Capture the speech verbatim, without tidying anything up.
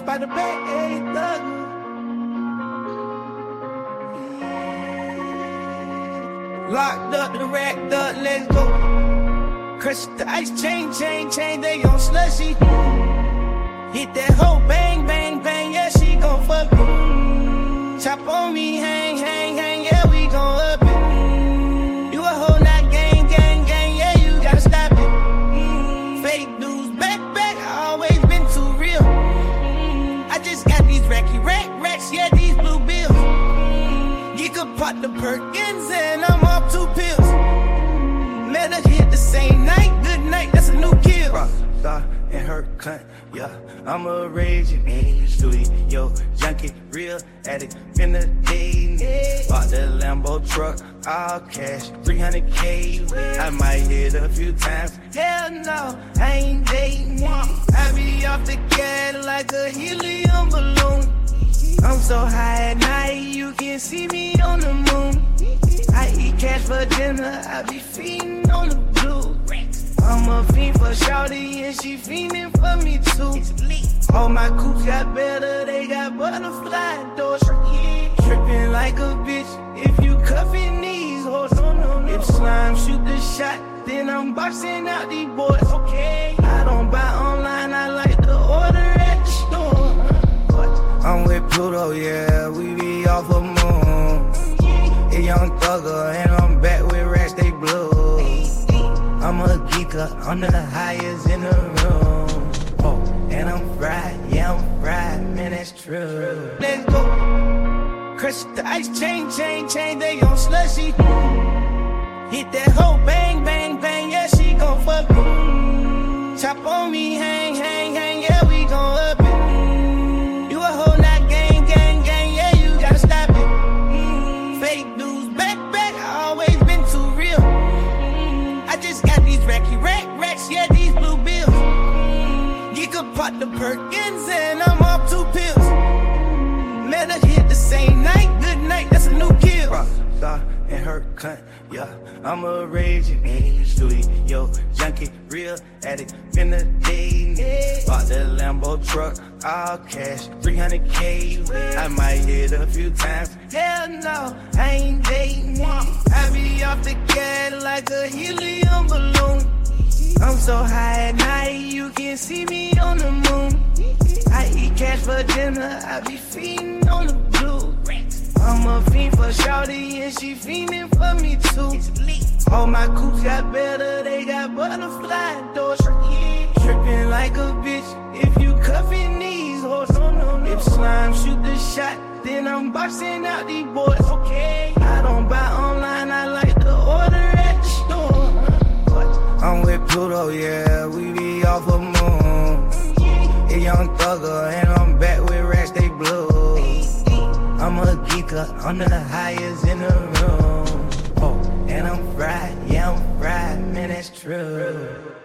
by the bay, thug. Locked up, the racked up, let's go. Crush the ice chain, chain, chain, they on slushy. Hit that hoe, bang, bang, bang, yeah, she gon' fuck me. Chop on me, hang, hang, hang, yeah, we gon' up it. You a hoe, not gang, gang, gang, yeah, you gotta stop it. Mm, fake news, back, back, I always been too real. Mm, I just got these racky rack racks, yeah, these blue bills. Mm, you could pop the Perkins and I'm off two pills. Let her hit the same night, good night, that's a new kill. Rockstar and her cunt, yeah, I'm a raging in the studio, junkie, real addict, in the day. Bought the Lambo truck, all cash, three hundred K. I might hit a few times, hell no, I ain't dating. I be off the gas like a helium balloon. I'm so high at night, you can see me on the moon. I eat cash for dinner, I be feeding on the blue. I'm a fiend for shawty and she fiending for me too. All my coops got better, they got butterfly doors. Tripping like a bitch if you cuffing these hoes. If slime shoot the shot, then I'm boxing out these boys. Okay, I don't buy online, I like to order at the store. I'm with Pluto, yeah, we be off the moon. A young thugger and I'm back with racks, they blue. I'm a geeker, I'm the highest in the room. Oh, and I'm fried, yeah, I'm fried, man, that's true. Let's go. Crush the ice chain, chain, chain, they on slushy. Hit that hoe, bang, bang, bang, yeah, she gon' fuck me. Chop on me, hang, hang, hang, yeah, we gon' up it. You a hoe, not gang, gang, gang, yeah, you gotta stop it. Mm, fake news, back, back, I always been too real. Mm, I just got these racky rack racks, yeah, these blue bills. Mm, you could pop the Perkins and I'm off two pills. Mm, let her hit the same night, good night, that's a new kill. Rockstar and her cunt, yeah, I'm a raging in the studio, junkie, real addict, in the day. Bought the Lambo truck, all cash, three hundred K. I might hit a few times, hell no, I ain't dating. I be off the gas like a helium balloon. I'm so high at night, you can see me on the moon. I eat cash for dinner, I be feeding on the blue. I'm a fiend for shawty and she fiending for me too. All my coops got better, they got butterfly doors. Tripping like a bitch if you cuffing these hoes. If slime shoot the shot, then I'm boxing out these boys. Okay, I don't buy online, I like to order at the store. I'm with Pluto, yeah, we be off the moon. A young thugger and I'm back with racks, they blue. I'm a geeker, I'm the highest in the room. Oh, and I'm fried, yeah, I'm fried, man, that's true.